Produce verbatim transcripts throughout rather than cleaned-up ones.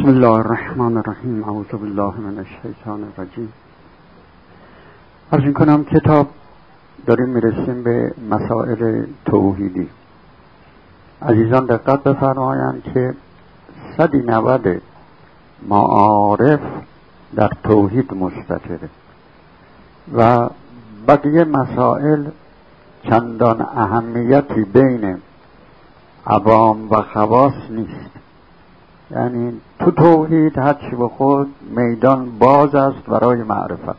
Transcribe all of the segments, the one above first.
بسم الله الرحمن الرحیم. اعوذ بالله من الشیطان الرجیم. عرض می‌کنم کتاب داریم میرسیم به مسائل توحیدی. عزیزان دقت بفرمایند که صد و نود معارف در توحید مستتره و بقیه مسائل چندان اهمیتی بین عوام و خواص نیست. یعنی تو توحید هرچی به خود میدان باز است برای معرفت.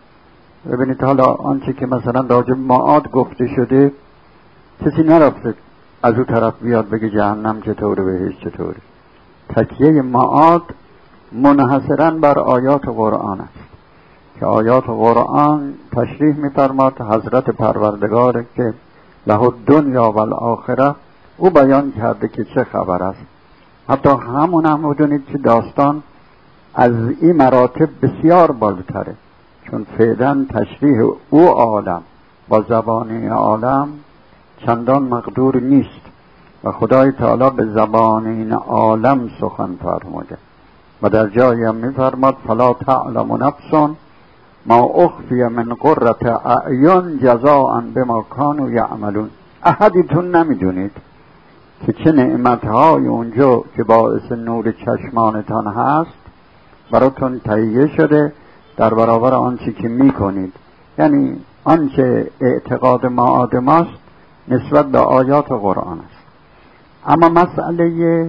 ببینید حالا آنچه که مثلا راجع به معاد گفته شده، کسی نرفته از اون طرف بیاد بگه جهنم چطوره بهش چطوره. تکیه معاد منحصراً بر آیات قرآن است که آیات قرآن تشریح می‌فرماد حضرت پروردگار که له الدنیا و الاخره او بیان کرده که چه خبر است. حتی همون هم بدونید که داستان از این مراتب بسیار بالاتره، چون فعلا تشریح او عالم با زبان عالم چندان مقدور نیست و خدای تعالی به زبان این عالم سخن فرموده و در جایی هم میفرماد فلا تعلم نفس ما اخفی من قرة اعین جزاء بما کانوا یعملون. احدیتون نمیدونید که چه نعمتهای اونجا که باعث نور چشمانتان هست براتون تهیه شده در برابر آنچه که میکنید. یعنی آنچه اعتقاد معاد ماست نسبت به آیات قرآن است. اما مسئله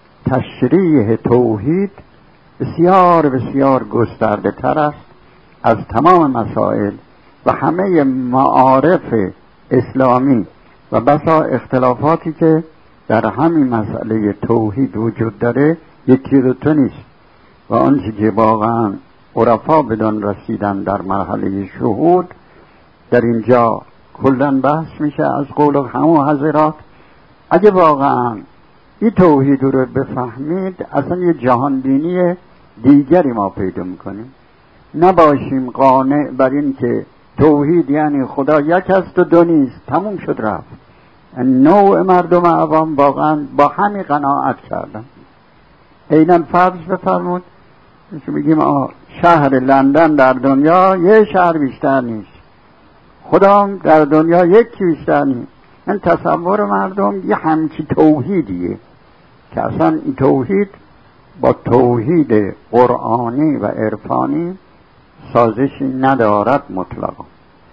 تشریح توحید بسیار بسیار گسترده تر است از تمام مسائل و همه معارف اسلامی و بسا اختلافاتی که در همین مسئله توحید وجود داره یکی دو تا نیست و آنچه که واقعا عرفا بدان رسیدن در مرحله شهود در اینجا کلن بحث میشه از قول همون حضرات. اگه واقعا این توحید رو بفهمید اصلا یه جهان بینی دیگری ما پیدا میکنیم. نباشیم قانع بر این که توحید یعنی خدا یک است و دو نیست، تموم شد رفت. نوع مردم عوام واقعا با همین قناعت کردن. عیناً فرض بفرمود که بگیم آه شهر لندن در دنیا یه شهر بیشتر نیست، خدا در دنیا یکی بیشتر نیست. این تصور مردم یه همچی توحیدیه که اصلا این توحید با توحید قرآنی و عرفانی سازشی ندارد مطلقا.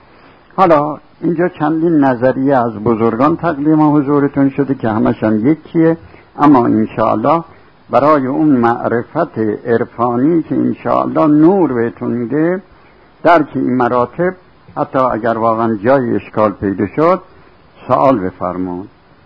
حالا اینجا چندین نظریه از بزرگان تقدیم حضورتون شده که همش هم یکیه، اما انشاءالله برای اون معرفت عرفانی که انشاءالله نور بهتون میده در که این مراتب حتی اگر واقعا جای اشکال پیدا شد سوال بفرمون.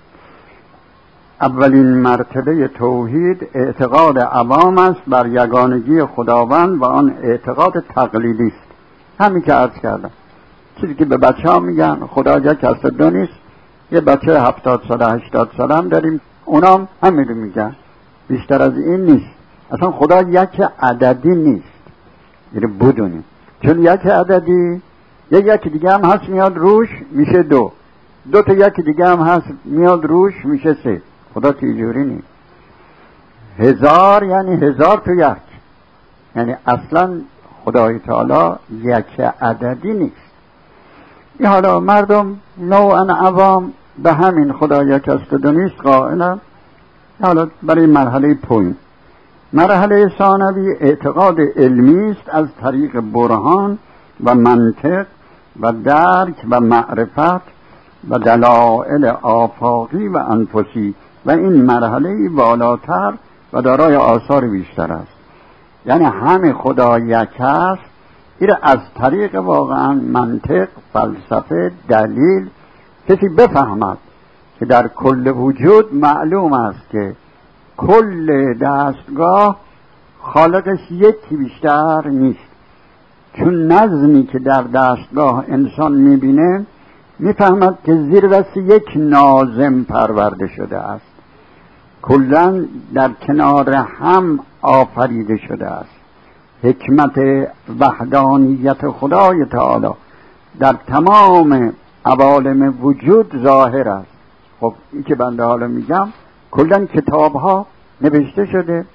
اولین مرتبه توحید اعتقاد عوام است بر یگانگی خداوند و آن اعتقاد تقلیدی است. همین که عرض کردم، چیزی که به بچه ها میگن خدا یک است دو نیست. یه بچه هفتاد ساله هشتاد ساله هم داریم اونام همین رو میگن، بیشتر از این نیست. اصلا خدا یک عددی نیست، یعنی بدونیم چون یک عددی یه یک دیگه هم هست میاد روش میشه دو، دو تا یک دیگه هم هست میاد روش میشه سه. خدا تیجوری نیست. هزار یعنی هزار تا یک، یعنی اصلا خدای تعالی یک عددی نیست. این حالا مردم نوعا عوام به همین خدا یک است و دو نیست قائلن. حالا برای مرحله پوین مرحله ثانوی اعتقاد علمی است از طریق برهان و منطق و درک و معرفت و دلائل آفاقی و انفسی و این مرحله بالاتر و دارای آثار بیشتر است. یعنی همه خدا یک است. این از طریق واقعا منطق، فلسفه، دلیل کسی بفهمد که در کل وجود معلوم است که کل دستگاه خالقش یکی بیشتر نیست. چون نظمی که در دستگاه انسان میبینه میفهمد که زیر دست یک ناظم پرورده شده است، کلاً در کنار هم آفریده شده است. حکمت وحدانیت خدای تعالی در تمام عوالم وجود ظاهر است. خب این که بنده حالا میگم کلاً کتاب ها نوشته شده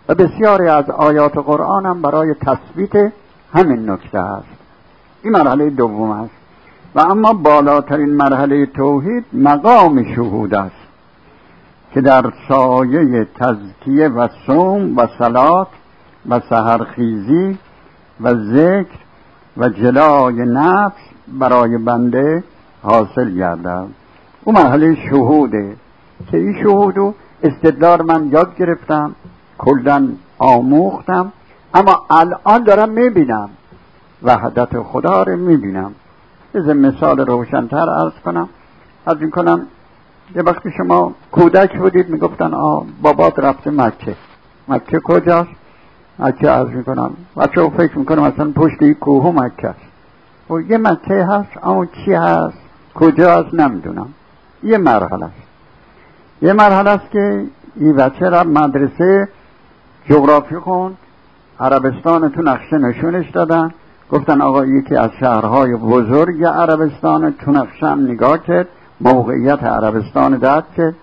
و بسیاری از آیات قرآن هم برای تثبیت همین نکته است. این مرحله دوم است. و اما بالاترین مرحله توحید مقام شهود است که در سایه تزکیه و صوم و صلات و سحرخیزی و ذکر و جلای نفس برای بنده حاصل گردد. اون مرحله شهوده که این شهودو استدلال من یاد گرفتم، کلاً آموختم، اما الان دارم میبینم، وحدت خدا رو میبینم. از مثال روشن‌تر عرض کنم، عرض میکنم یه وقتی شما کودک بودید میگفتن آه بابات رفته مکه. مکه کجاست؟ مکه عرض میکنم بچه ها فکر میکنم اصلا پشت این کوه مکه است. و یه مکه هست، اما چی هست کجا هست نمیدونم. یه مرحله است. یه مرحله است که این بچه را مدرسه جغرافی خوند، عربستان تو نقشه نشونش دادن، گفتن آقا یکی از شهرهای بزرگ عربستان تو نقشه هم نگاه کرد، موقعیت عربستان درک کرد،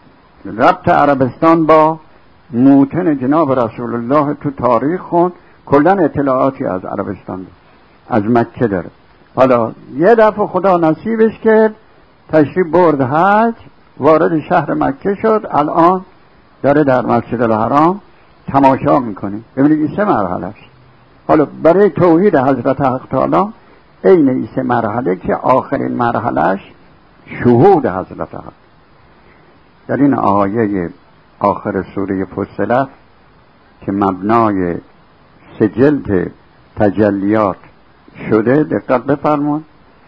ربط عربستان با موطن جناب رسول الله تو تاریخ خوند، کلا اطلاعاتی از عربستان از مکه داره. حالا یه دفعه خدا نصیبش کرد تشریف برد حج، وارد شهر مکه شد، الان داره در مسجد الحرام تماشا میکنه. ببینید این سه مرحله است. حالا برای توحید حضرت حق تعالی این این سه مرحله که آخرین مرحلهش شهود حضرت حق. در این آیه آخر سوره فصلت که مبنای سجلت تجلیات شده، دقت بفرمون،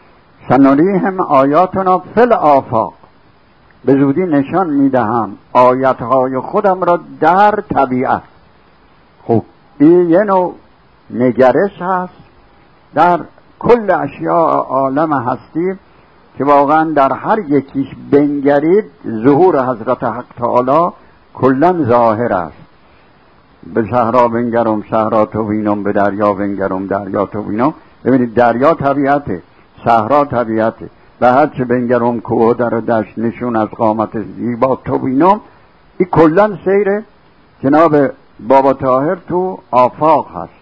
سنریهم آیاتنا فی الآفاق، به زودی نشان میدهم آیاتهای خودم را در طبیعت. خب این یه نوع نگرش هست در کل اشیاء عالم هستی که واقعا در هر یکیش بنگرید ظهور حضرت حق تعالی کلن ظاهر است. به صحرا بنگرم صحرا تو بینم، به دریا بنگرم دریا تو بینم. ببینید دریا طبیعته، صحرا طبیعته، به هر چه بنگرم کوه در دشت نشون از قامت زیبا تو بینم. این کلن سیر جناب بابا طاهر تو آفاق هست.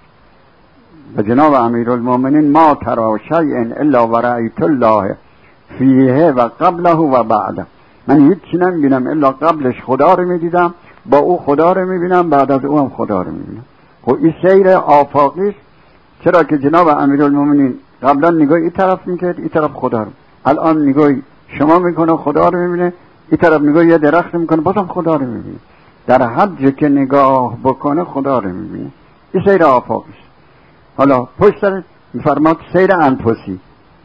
و جناب امیرالمومنین ما ترا شیئا الا و رأیت الله فیه و قبله و بعده، من هیچی نمیبینم الا قبلش خدا رو میدیدم، با او خدا رو میبینم، بعد از او هم خدا رو میبینم. خب این سیر آفاقی است، چرا که جناب امیرالمومنین قبلا نگاه این طرف میکرد، این طرف خدا رو، الان نگاه شما میکنه خدا رو میبینه، این طرف نگاه یه درخت میکنه بازم خدا رو میبینه، در هر جا که نگاه بکنه خدا رو میبینه. این سیر آفاقی است. حالا پشت سر میفرماد سیر انفسی،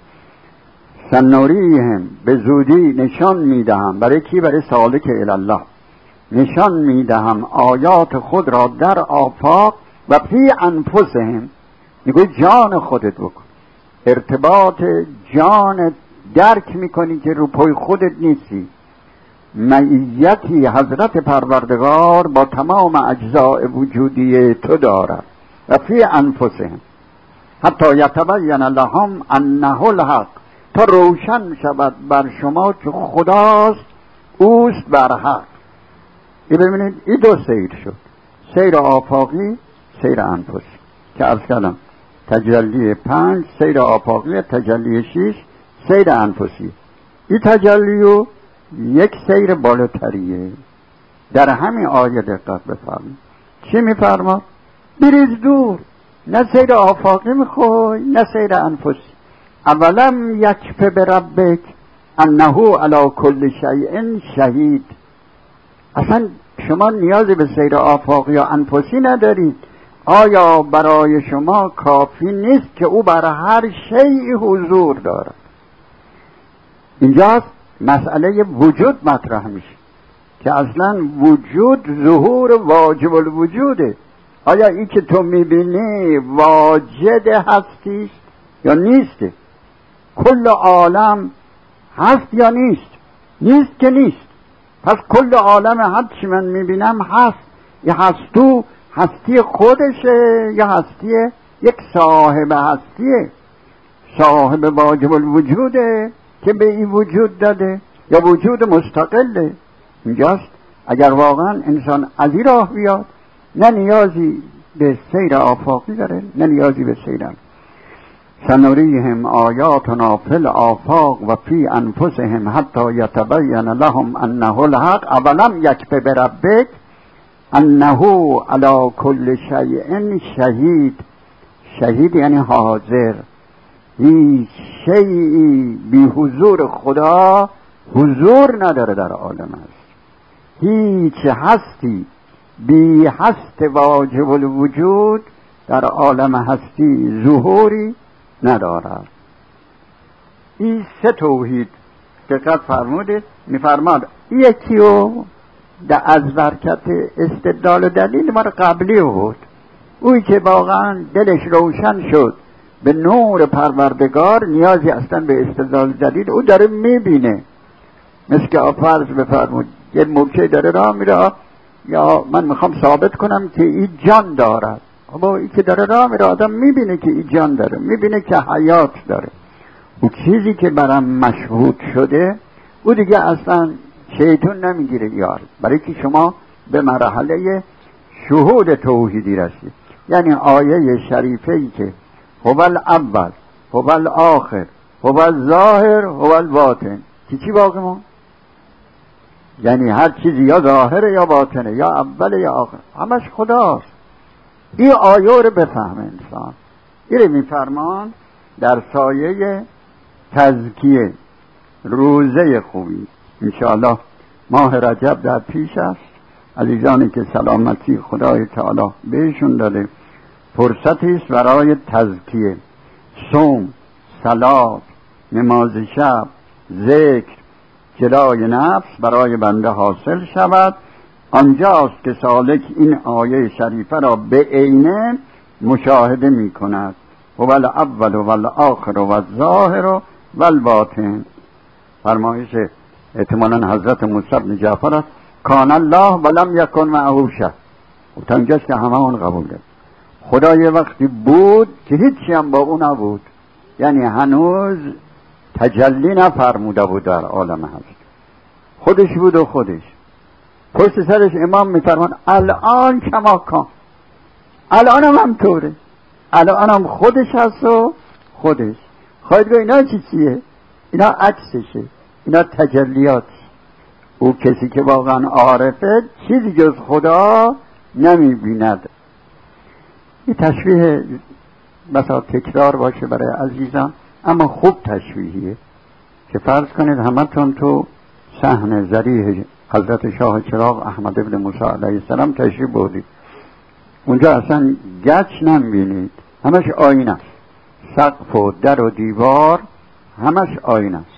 سنوریهم به زودی نشان میدهم. برای کی؟ برای سالک الله. نشان میدهم آیات خود را در آفاق و فی انفسهم، میگوی جان خودت بکن، ارتباط جان درک میکنی که رو پای خودت نیستی. معیتی حضرت پروردگار با تمام اجزاء وجودی تو دارد. و فی انفسهم حتی یتبین لهم انه الحق، تا روشن شود بر شما که خداست، اوست بر حق. این ببینید این دو سیر شد، سیر آفاقی، سیر انفسی که عرض کردم. تجلی پنج سیر آفاقی، تجلی شیش سیر انفسی. این تجلی و یک سیر بالاتریه. در همین آیه دقت بفرمایید چی میفرماد؟ بریز دور، نه سیر آفاقی میخوای نه سیر انفسی. اولم یکف بربک انه علی کل شیء شهید. اصلا شما نیازی به سیر آفاقی یا انفسی ندارید. آیا برای شما کافی نیست که او بر هر شیء حضور دارد؟ اینجاست مسئله وجود مطرح میشه که اصلا وجود ظهور واجب الوجوده. آیا این که تو میبینی واجد هستیست یا نیست؟ کل عالم هست یا نیست؟ نیست که نیست. پس کل عالم هر چی من میبینم هست. یه هستو هستی خودشه یا هستی یک صاحب هستیه؟ صاحب واجب الوجوده که به این وجود داده یا وجود مستقله؟ اینجاست اگر واقعا انسان از این راه بیاد نه نیازی به سیر آفاقی داره نه نیازی به سیر. سنریهم آیاتنا فی الآفاق و فی انفسهم حتی یتبین لهم انه الحق اولم یکف بربک انه علی کل شیء شهید. شهید یعنی حاضر. هیچ شیئی بی حضور خدا حضور نداره در عالم هست. هیچ هستی بی هست واجب الوجود در عالم هستی ظهوری ندارد. این سه توحید دقت فرمودید. میفرماد یکی رو از برکت استدلال و دلیل ما قبلی بود، اوی که واقعا دلش روشن شد به نور پروردگار نیازی اصلا به استدلال دلیل او داره میبینه. مثل که فرض بفرمود یه موکه داره راه میره، یا من میخوام ثابت کنم که این جان دارد. اما این که داره راه میره آدم میبینه که این جان داره، میبینه که حیات داره. او چیزی که برام مشهود شده او دیگه اصلا شیطان نمیگیره یار، برای که شما به مرحله شهود توحیدی رسید. یعنی آیه شریفه ای که هو الاول هو الاخر هو الظاهر هو الباطن، چی چی باقی مون؟ یعنی هر چیزی یا ظاهره یا باطنه، یا اوله یا آخر، همش خداست. این آیه رو بفهمه انسان. این میفرمان در سایه تزکیه روزه خوبی. انشاءالله ماه رجب در پیش است. عزیزانی که سلامتی خدای تعالی بهشون داده فرصتی است برای تزکیه، صوم، صلات، نماز شب، ذکر، جلای نفس برای بنده حاصل شود. آنجاست که سالک این آیه شریفه را به عینه مشاهده می کند. هو الاول و الاخر و الظاهر و الباطن. فرمایش احتمالاً حضرت موسی بن جعفر است، کان الله ولم یکن معه شیء. تا اینجاست که همه اون قبول کرد. خدا یه وقتی بود که هیچی هم با اون نبود، یعنی هنوز تجلی نفرموده بود در عالم هست، خودش بود و خودش. پشت سرش امام میفرمان الان کما کان، الان هم همطوره، الان هم خودش هست و خودش. خواهید گوه اینا چی چیه؟ اینا عکسشه، اینا تجلیات. او کسی که واقعا عارفه چیزی جز خدا نمی بیند. این تشبیه بسا تکرار باشه برای عزیزان، اما خوب تشبیهیه. که فرض کنید همتون تو صحن ذریح حضرت شاه چراغ احمد ابن موسی علیه السلام تشریف بردید، اونجا اصلا گچ نمیبینید، همش آینه است، سقف و در و دیوار همش آینه است.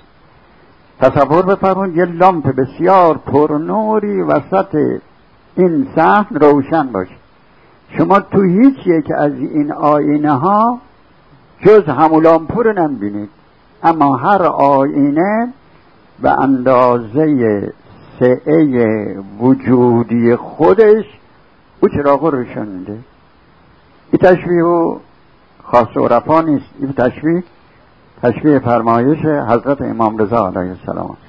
تصور بفرمایید یه لامپ بسیار پرنوری وسط این صحن روشن باشه، شما تو هیچ یک از این آینه ها جز همون لامپ رو نمیبینید، اما هر آینه به اندازه سعه وجودی خودش او چراغ رو روشن میده. این تشبیه و خاص و رفا نیست، این تشبیه تشبیه فرمایش حضرت امام رضا علیه السلام.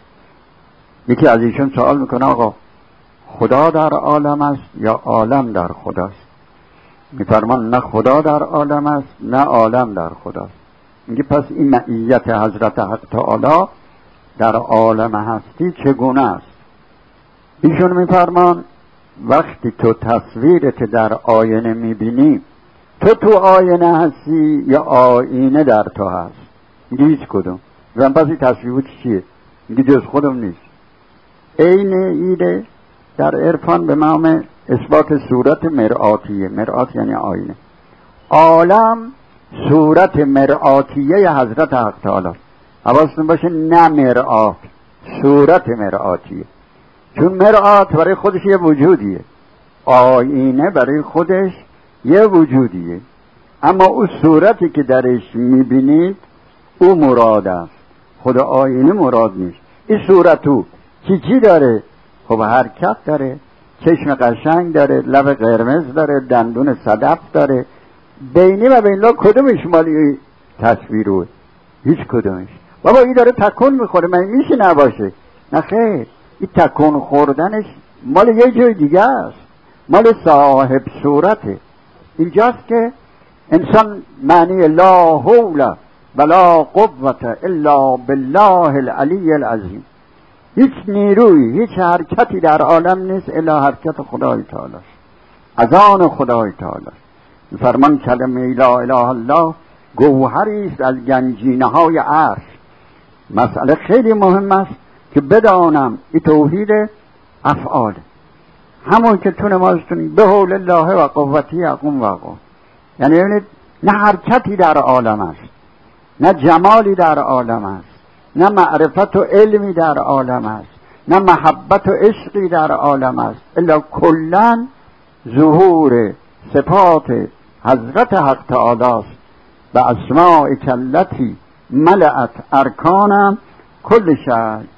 یکی از ایشون سوال میکنه آقا خدا در عالم است یا عالم در خداست؟ میفرمان نه خدا در عالم است نه عالم در خداست. میگه پس این معیت حضرت حق تعالی در عالم هستی چگونه است؟ ایشون میفرمان وقتی تو تصویرت در آینه میبینی، تو تو آینه هستی یا آینه در تو هست؟ میگه هیچ کدوم. و پس این تصویر چیه؟ میگه جز خودم نیست. عین ایده در عرفان به نام اثبات صورت مرآتیه. مرآت یعنی آینه. عالم صورت مرآتیه حضرت حق تعالی. حواستون باشه نه مرآت، صورت مرآتیه. چون مرآت برای خودش یه وجودیه، آینه برای خودش یه وجودیه، اما اون صورتی که درش میبینید او مراد است، خود آینه مراد نیست. این صورتو چی چی داره؟ خب حرکت داره، چشم قشنگ داره، لب قرمز داره، دندون صدف داره. بینی و بین لا کدومش مالی تصویروه؟ هیچ کدومش. بابا این داره تکون میخوره، من میشه نباشه؟ نه خیر، این تکون خوردنش مال یه جای دیگه است. مال صاحب صورته. اینجاست که انسان معنی لا حول ولا قوة الا بالله العلی العظیم، هیچ نیروی، هیچ حرکتی در عالم نیست الا حرکت خدای تعالی است، از آن خدای تعالی است. فرمان کلمه لا اله الله گوهری است از گنجینه های عرش. مسئله خیلی مهم است که بدانم این توحید افعال، همون که تو نمازتون به حول الله و قوتی اقوم و اقوم، یعنی ببینید نه حرکتی در عالم است، نه جمالی در عالم است، نه معرفت و علمی در عالم است، نه محبت و عشقی در عالم است، الا کلن ظهور صفات حضرت حق تعالی است و اسماء کلتی ملأت ارکانم کل شی.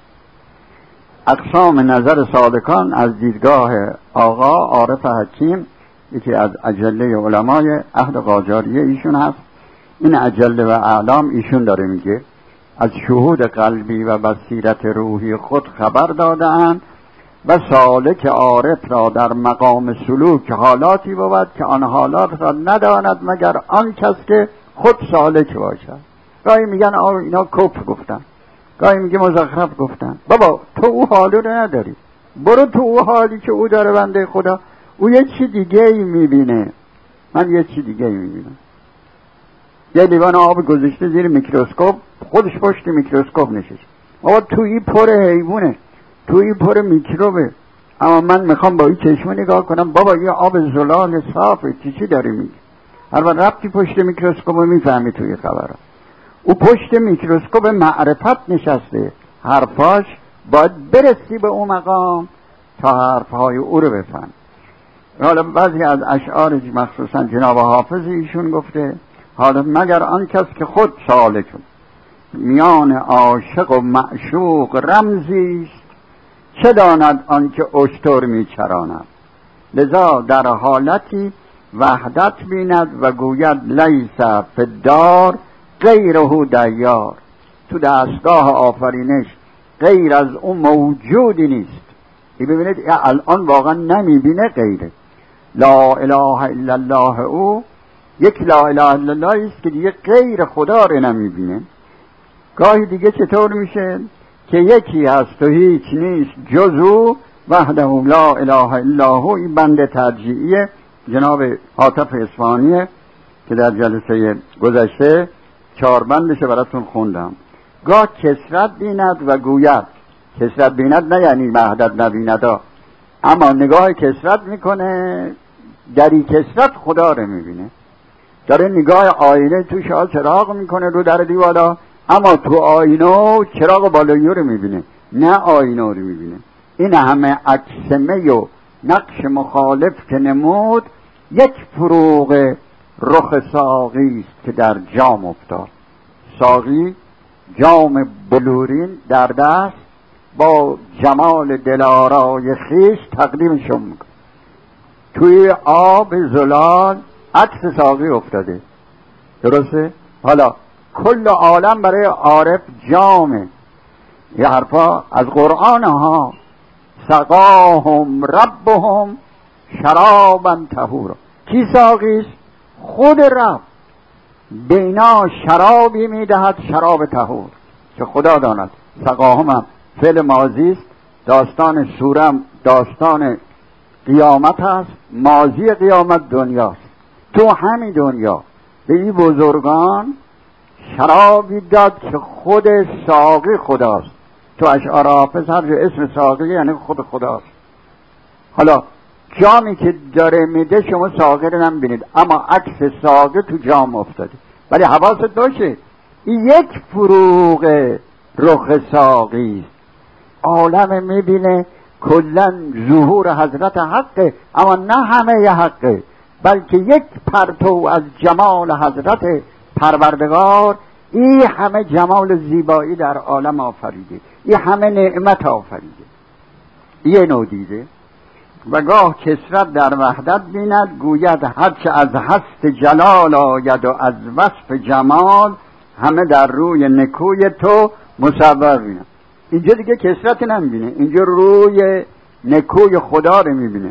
اقسام نظر صادقان از دیدگاه آقا عارف حکیم، یکی از اجله علمای عهد قاجاریه ایشون هست. این اجله و اعلام ایشون داره میگه از شهود قلبی و بصیرت روحی خود خبر داده‌اند و سالک عارف را در مقام سلوک حالاتی بود که آن حالات را نداند مگر آن کس که خود سالک باشد. گاهی میگن آه اینا کفر گفتن، گاهی میگه مزخرف گفتن. بابا تو او حالو رو نداری، برو تو او حالی که او داره بنده خدا. او یه چی دیگه ای میبینه، من یه چی دیگه ای میبینم. یه لیوان آب گذاشته زیر میکروسکوپ، خودش پشت میکروسکوپ نشست. بابا تویی پر حیوانه، تویی پر میکروبه، اما من میخوام با این چشمه نگاه کنم. بابا یه آب زلال صافه، چی چی داری میگی؟ هر وقت رفتی پشت میکروسکوپ میفهمی توی خبره. او پشت میکروسکوپ معرفت نشسته، حرفاش باید برسی به اون مقام تا حرفهای او رو بفهم. حالا بعضی از اشعارش مخصوصا جناب حافظ ایشون گفته حالا مگر آن کس که خود سالک میان عاشق و معشوق رمزیست، چه داند آن که اشتر میچراند، لذا در حالتی وحدت بیند و گوید لیس فی الدار غیره دیار. تو دستگاه آفرینش غیر از اون موجودی نیست. ای ببینید الان واقعا نمیبینه غیره. لا اله الا الله او یک لا اله الا الله است که دیگه غیر خدا رو نمیبینه. گاهی دیگه چطور میشه که یکی هست و هیچ نیست جز او وحده لا اله الا هو. این بند ترجیعی جناب حاتف اصفهانیه که در جلسه گذشته چهار بندشه براتون خوندم. گاه کسرت بیند و گوید، کسرت بیند نه یعنی وحدت نبیند، اما نگاه کسرت میکنه، دری کسرت خدا رو میبینه. داره نگاه آینه توش چراغ میکنه رو در دیوالا، اما تو آینه چراغ بالایی رو میبینه، نه آینه رو میبینه. این همه عکسمه و نقش مخالف که نمود، یک فروغ رخ ساقی است که در جام افتاد. ساقی جام بلورین در دست با جمال دلارای خیش تقدیمشون میکنه. توی آب زلال عکس ساقی افتاده، درسته؟ حالا کل عالم برای عارف جامه. یه حرفا از قرآن ها، سقاهم ربهم شرابا طهورا. کی ساقیست؟ خود رب بینا شرابی میدهد، شراب طهور که خدا داند. سقاهم هم فعل ماضی است، داستان سورم داستان قیامت هست، ماضی قیامت دنیاست. تو همین دنیا به این بزرگان شرابی داد که خود ساقی خداست. تو اشعار حافظ هر جو اسم ساقی یعنی خود خداست. حالا جامی که داره میده شما ساقی رو نمیبینید، اما عکس ساقی تو جام افتاده. ولی حواست باشه این یک فروغ رخ ساقی است. عالم میبینه کلن ظهور حضرت حقه، اما نه همه ی حقه، بلکه یک پرتو از جمال حضرت پروردگار. این همه جمال زیبایی در عالم آفریده، این همه نعمت آفریده. یه نوع دیده. و گاه کسرت در وحدت بیند، گوید هرچه از هست جلال آید و از وصف جمال، همه در روی نکوی تو مصور بیند. اینجا دیگه کسرت نمیبینه، اینجا روی نکوی خدا رو میبینه.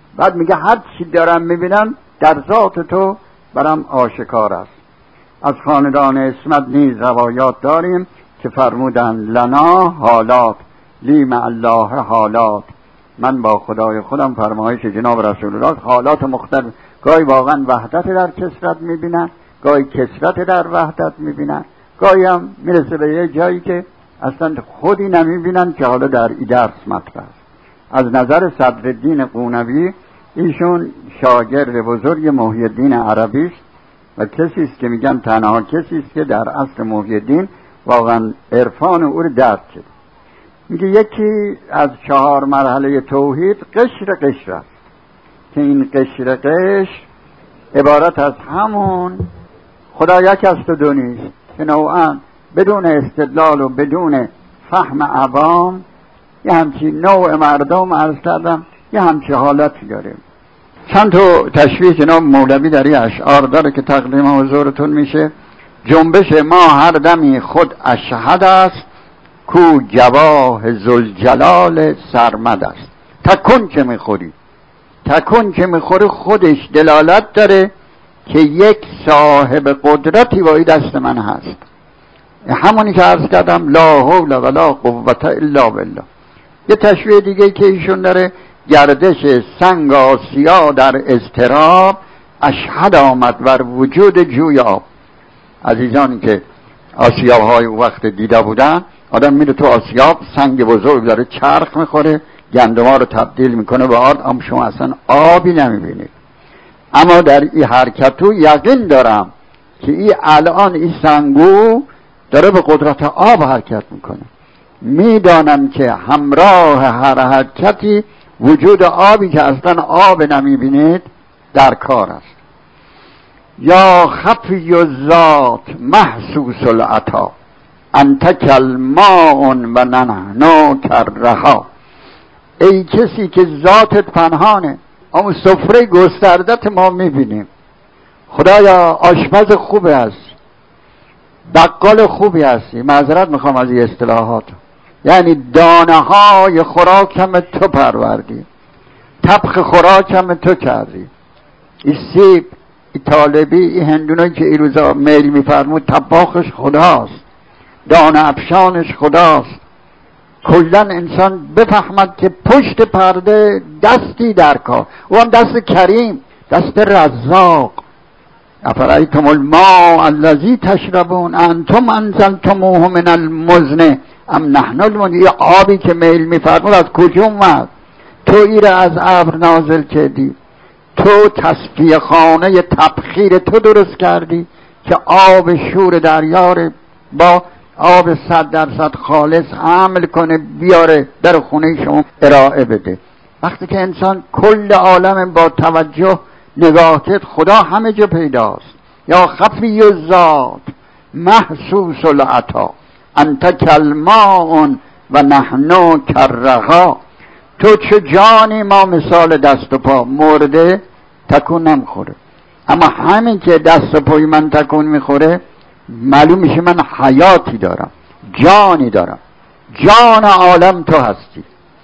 بعد میگه هر چی دارم میبینم در ذات تو برام آشکار است. از خاندان اسمت نیز روایات داریم که فرمودند لنا حالات لی مع الله حالات، من با خدای خودم فرمایش جناب رسول الله حالات مختلف، گاهی واقعا وحدت در کثرت میبینن، گاهی کثرت در وحدت میبینن، گاهی هم میرسه به یه جایی که اصلا خودی نمیبینن که حالا در ای درس مطرح است. از نظر صدرالدین قونوی، ایشون شاگرد بزرگ محی الدین عربی است و کسی است که میگن تنها کسی است که در اصل محی الدین واقعا عرفان او رو درک کرد. میگه یکی از چهار مرحله توحید قشر قشر است که این قشر قشر عبارت از همون خدا یک است و دو نیست، که نوعا بدون استدلال و بدون فهم عوام یه همچی نوع مردم عرض کردم یه همچی حالتی داریم. چند تا تشبیه جناب مولوی در این اشعار داره که تقدیم حضورتون میشه. جنبش ما هر دمی خود اشهد است، کو جواه ذوالجلال سرمد است. تکون که میخوری، تکون که میخوری خودش دلالت داره که یک صاحب قدرتی با این دست من هست. همونی که عرض کردم لا حول ولا قوة الا بالله. یه تشبیه دیگه که ایشون داره، گردش سنگ آسیا در اضطراب اشهد آمد بر وجود جوی آب. عزیزانی که آسیاب‌های وقت دیده بودن، آدم میره تو آسیاب سنگ بزرگ داره چرخ میخوره، گندم‌ها رو تبدیل میکنه به آرد، اما شما اصلا آبی نمیبینید. اما در این حرکتو یقین دارم که این الان این سنگو داره به قدرت آب حرکت میکنه. میدانم که همراه هر حرکتی وجود آبی که اصلا آب نمیبینید در کار است. یا خفی الذات محسوس العطا انت کالماء و نحن کالرحا. ای کسی که ذاتت پنهانه اما سفره گستردت ما میبینیم. خدایا آشپز خوبی هستی، بقال خوبی هستی، معذرت میخوام از این اصطلاحات، یعنی دانه های خوراکم تو پروردی، طبخ خوراکم تو کردی. این سیب، این طالبی، این هندونه که این روزا میل میفرمود طباخش خداست، دانه افشانش خداست. کلا انسان بفهمد که پشت پرده دستی در کار، او هم دست کریم، دست رزاق. افرایتم الماء الذی تشربون انتم انزلتموه من المزن ام نحن المنزلون. یه آبی که میل میفرمود از کجا اومد؟ تو ایره از ابر نازل کردی، تو تصفیه خانه تبخیر تو درست کردی که آب شور دریا با آب صد درصد خالص عمل کنه بیاره در خونه شما ارائه بده. وقتی که انسان کل عالم با توجه نگاه کرد، خدا همه جا پیداست. یا خفی الذات محسوس العطا انت کالماء و نحن کالرحا. تو چه جانی، ما مثال دست و پا مرده تکون نمیخوره، اما همین که دست و پای من تکون میخوره معلوم میشه من حیاتی دارم، جانی دارم، جان عالم تو هستی.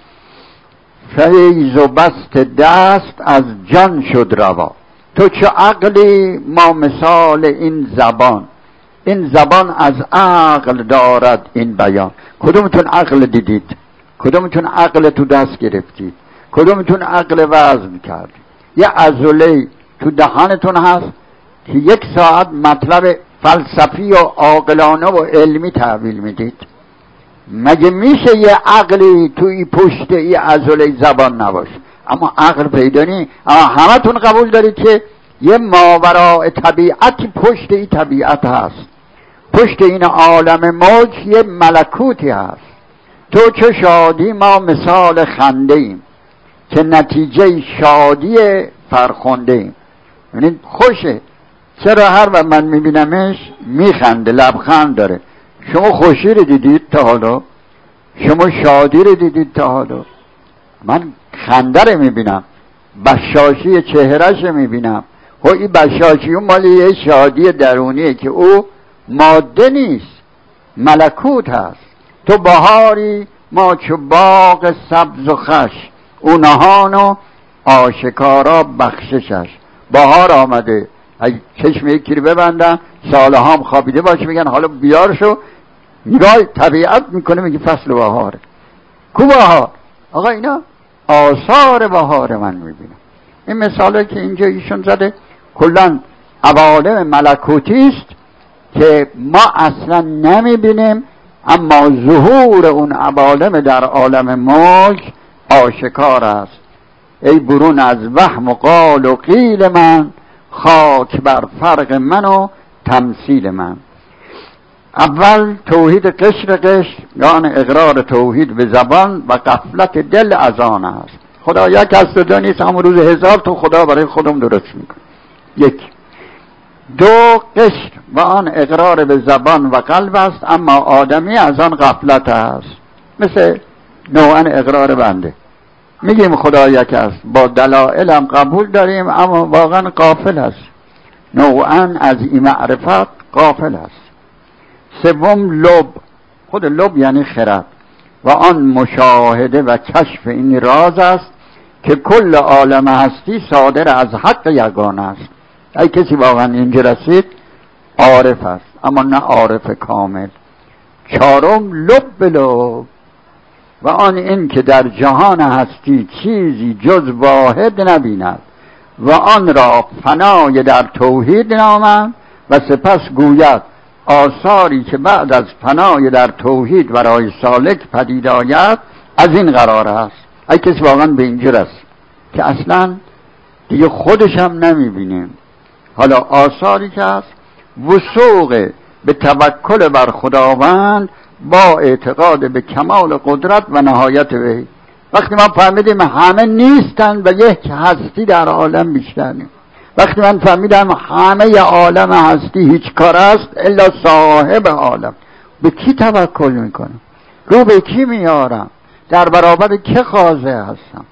فیض و بست دست از جان شد روا. تو چه عقلی، ما مثال این زبان، این زبان از عقل دارد این بیان. کدومتون عقل دیدید؟ کدومتون عقل تو دست گرفتید؟ کدومتون عقل وزن کردید؟ یه عضله تو دهانتون هست که یک ساعت مطلب فلسفی و عاقلانه و علمی تحویل میدید؟ مگه میشه یه عقلی توی پشت این عضله زبان نباشه؟ اما عقل پیدا نی. اما همتون قبول دارید که یه ماوراء طبیعتی پشت این طبیعت هست، پشت این عالم موج یه ملکوتی هست. تو چه شادی، ما مثال خنده ایم که نتیجه شادی فرخنده ایم. یعنی خوشه، چرا هر وقت من میبینمش میخنده، لبخند داره. شما خوشی رو دیدید تا حالا؟ شما شادی رو دیدید تا حالا؟ من خنده رو میبینم، بشاشی چهرش رو میبینم. و این بشاشی اون مالی یه شادی درونیه که او ماده نیست، ملکوت هست. تو بهاری، ما چو باغ سبز و خش، او نهان و آشکارا بخششش. بهار آمده، اگه چشم یکی رو ببندن سالها هم خوابیده باشه میگن حالا بیار شو، نگاه طبیعت میکنه میگه فصل بهاره. کو بهار؟ آقا اینا آثار بهار من میبینم. این مثاله که اینجا ایشون زده کلن عوالم ملکوتی است که ما اصلا نمیبینیم، اما ظهور اون عوالم در عالم ملک آشکار است. ای برون از وهم و قال و قیل من، خاک بر فرق من و تمثیل من. اول توحید قشر قشر، یعنی اقرار توحید به زبان و غفلت دل از آن است. خدا یک است و دو نیست، همون روز هزار تو خدا برای خودم درست میکنه. یک. دو قشر و آن اقرار به زبان و قلب است، اما آدمی از آن غفلت است. مثل نوعا اقرار بنده، میگیم خدا یک است، با دلائل هم قبول داریم، اما واقعا غافل است، نوعا از این معرفت غافل است. سوم لب، خود لب یعنی خرد و آن مشاهده و کشف این راز است که کل عالم هستی صادر از حق یگانه است. ای کسی واقعا اینجا رسید عارف است، اما نه عارف کامل. چهارم لب لب و آن این که در جهان هستی چیزی جز واحد نبیند و آن را فنای در توحید نامند و سپس گوید آثاری که بعد از فنای در توحید برای سالک پدید آید از این قرار است. ای کسی واقعا به اینجا رسید که اصلا دیگه خودش هم نمیبینیم. حالا آثاری که هست وثوق به توکل بر خداوند با اعتقاد به کمال قدرت و نهایت وحی. وقتی من فهمیدیم همه نیستن و یک هستی در عالم بیشتر نیست، وقتی من فهمیدم همه عالم هستی هیچ کار است الا صاحب عالم، به کی توکل میکنم؟ رو به کی میارم؟ در برابر که خاضع هستم؟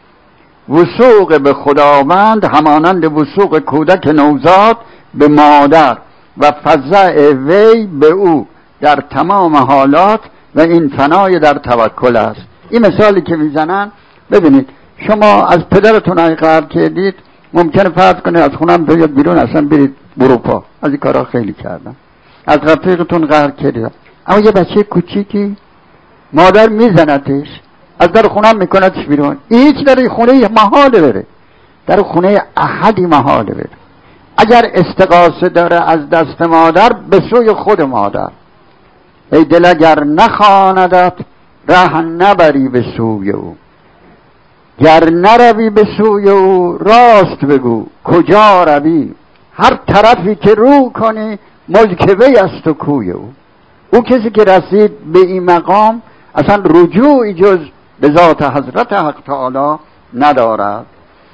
وثوق به خداوند همانند وثوق کودک نوزاد به مادر و فزع وی به او در تمام حالات و این فنای در توکل است. این مثالی که میزنن، ببینید شما از پدرتون اگه قرض کردید ممکنه فرض کنید از خونم بیاد بیرون اصلا برید اروپا، از این کارها خیلی کردم. از رفیقتون قرض کردید، اما یه بچه کوچیکی مادر میزنتش، از در خونم میکنتش بیرون، هیچ در خونه محاله بره، در خونه احدی محاله بره. اگر استغاثه داره از دست مادر به سوی خود مادر. ای دل اگر نخواندت ره نبری به سوی او، گر نروی به سوی او راست بگو کجا روی، هر طرفی که رو کنی ملک وی است و کوی او. او کسی که رسید به این مقام اصلا رجوعی جز به ذات حضرت حق تعالی ندارد.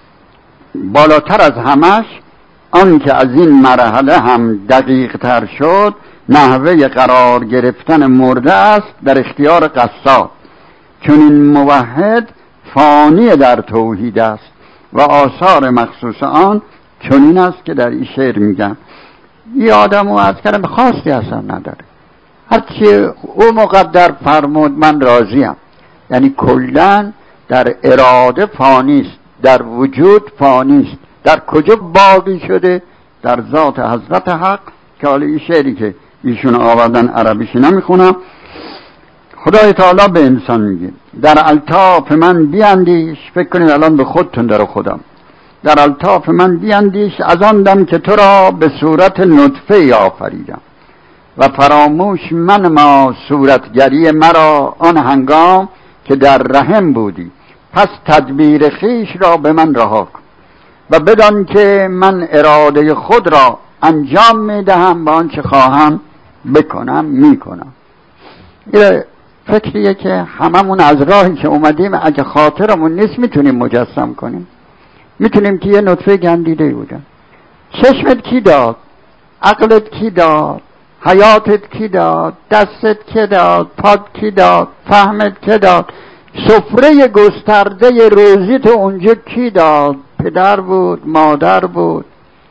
بالاتر از همش آن که از این مرحله هم دقیق تر شد نحوه قرار گرفتن مرده است در اختیار قصاد، چون این موحد فانی در توحید است و آثار مخصوص آن چون این است که در این شعر میگم. این آدم و از کردم خاصی اصلا نداره، هرچی او مقدر فرمود من راضیم. یعنی کلن در اراده فانیست، در وجود فانیست. در کجا باقی شده؟ در ذات حضرت حق. که حالا این شعری که ایشون آوردن عربیش نمیخونم. خدای تعالی به انسان میگه در الطاف من بیاندیش، فکر کنید الان به خودتون در خودم، در الطاف من بیاندیش از آن دم که تو را به صورت نطفه آفریدم و فراموش من ما صورتگری مرا آن هنگام که در رحم بودی، پس تدبیر خیش را به من رها کن و بدان که من اراده خود را انجام میدهم با آنچه خواهم بکنم میکنم. این فکریه که هممون از راهی که اومدیم اگه خاطرمون نیست میتونیم مجسم کنیم. میتونیم که یه نطفه گندیده بودن. چشمت کی داد؟ عقلت کی داد؟ حیاتت کی داد؟ دستت کی داد؟ پات کی داد؟ فهمت کی داد؟ سفره گسترده روزیت اونجا کی داد؟ پدر بود، مادر بود.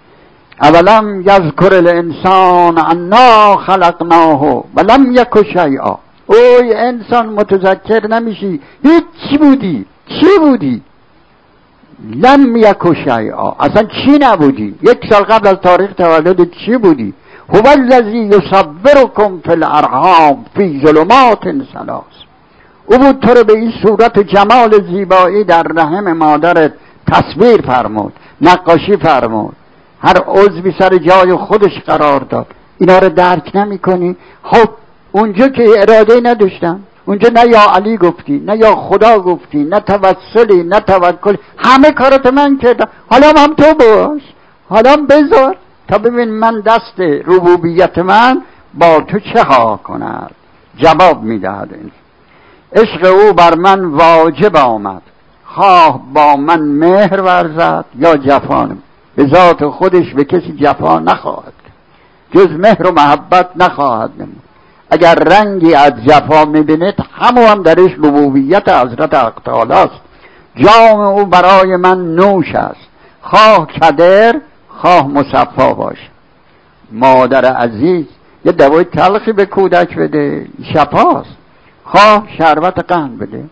اولم یذکر الانسان انا خلقناه ولم یک شیئا. اوی انسان متذکر نمیشی؟ هیچ چی بودی؟ چی بودی؟ لم یک شیئا، اصلا چی نبودی؟ یک سال قبل از تاریخ تولد چی بودی؟ هو الذی یصورکم فی الارحام فی ظلمات ثلاث. او بود تو رو به این صورت و جمال زیبایی در رحم مادرت تصویر فرمود، نقاشی فرمود، هر عضوی سر جای خودش قرار داد. اینا رو درک نمی کنی؟ خب اونجا که اراده نداشتم، اونجا نه یا علی گفتی، نه یا خدا گفتی، نه توسلی، نه توکلی، همه کارات من کردم، حالا هم تو باش، حالا بذار تا ببین من دست ربوبیت من با تو چه ها کند. جواب میدهد این عشق او بر من واجب آمد، خواه با من مهر ورزد یا جفانم. به ذات خودش به کسی جفا نخواهد جز مهر و محبت نخواهد نمود. اگر رنگی از جفا میبینید همو هم درش ربوبیت حضرت حق تعالی است. جام او برای من نوش است، خواه کدر خواه مصفا باشه. مادر عزیز یه دوای تلخی به کودک بده شفاست، خواه شربت قند بده.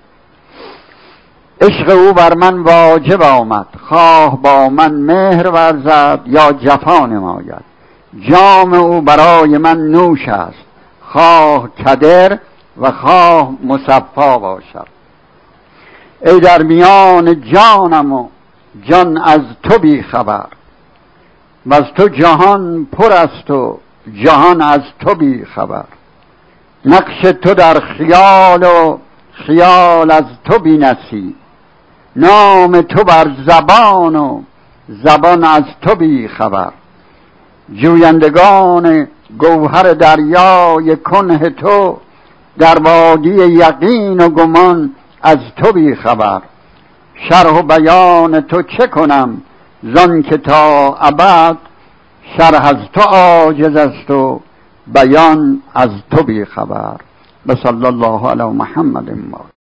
عشق او بر من واجب آمد، خواه با من مهر ورزد یا جفا نماید. جام او برای من نوش است، خواه کدر و خواه مصفا باشد. ای در میان جانم و جان از تو بی خبر، و از تو جهان پر است و جهان از تو بی خبر. نقش تو در خیال و خیال از تو بی نصیب، نام تو بر زبان و زبان از تو بی خبر. جویندگان گوهر دریای کنه تو، در وادی یقین و گمان از تو بی خبر. شرح و بیان تو چه کنم زان که تا ابد، شرح از تو عاجز است و بیان از تو بی خبر. بصلی الله علی محمد.